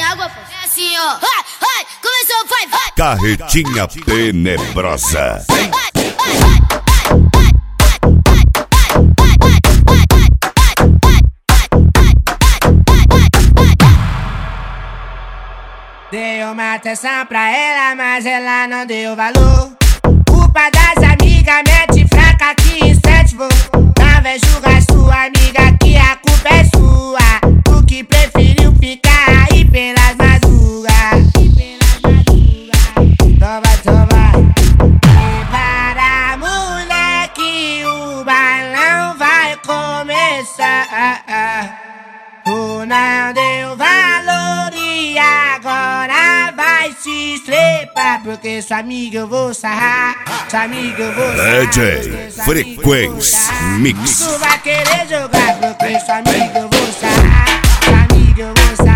água, Afonso. É assim, ó. Vai, começou, vai. Carretinha tenebrosa. Dei uma atenção pra ela, mas ela não deu valor. Culpa das amigas, mete fraca que incentivou. Não vem julgar sua amiga que a culpa é sua. Tu que preferiu ficar aí pelas madrugas. Toma. Prepara, moleque, o balão vai começar. Tu não deu valor e agora vai se estrepar. Porque sua amiga eu vou sarrar, sua amiga eu vou sarrar. DJ Frequência Mix. Tu vai querer jogar porque sua amiga eu vou sarrar, sua amiga eu vou sarrar.